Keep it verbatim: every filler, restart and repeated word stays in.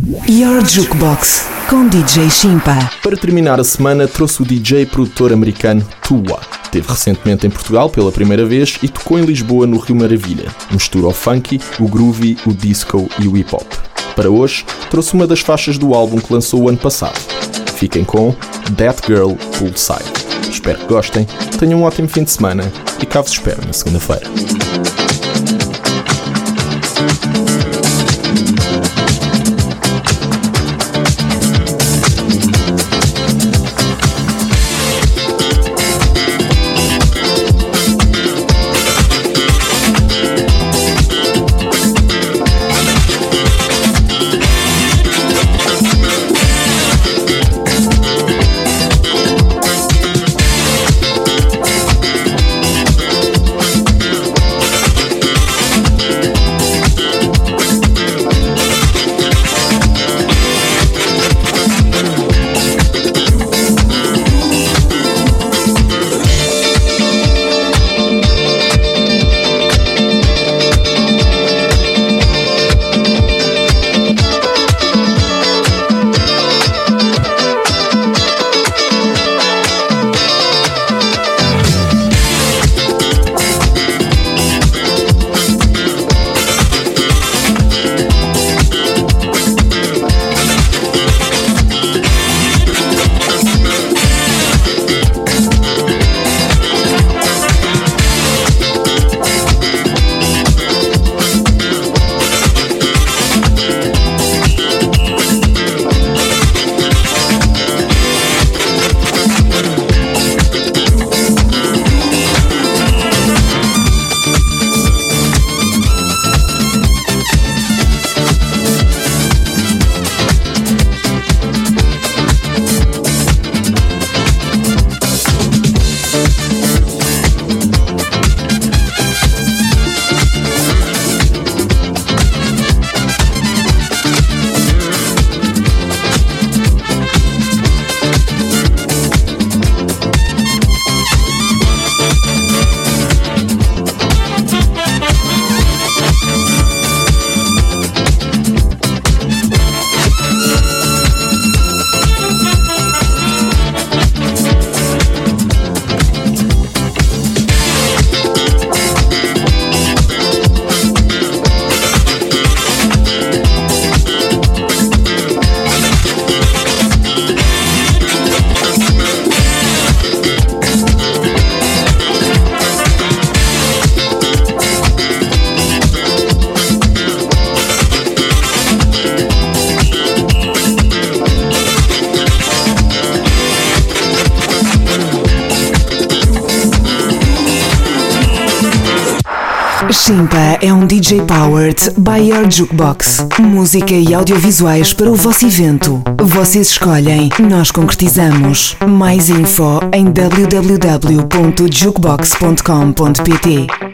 Your Jukebox com D J Shimpa. Para terminar a semana, trouxe o D J e produtor americano Tua. Esteve recentemente em Portugal pela primeira vez e tocou em Lisboa no Rio Maravilha. Mistura o funky, o groovy, o disco e o hip-hop. Para hoje, trouxe uma das faixas do álbum que lançou o ano passado. Fiquem com That Girl Poolside. Espero que gostem, tenham um ótimo fim de semana e cá vos espero na segunda-feira. Shimpa é um D J powered by Your Jukebox. Música e audiovisuais para o vosso evento. Vocês escolhem, nós concretizamos. Mais info em w w w ponto jukebox ponto com ponto p t.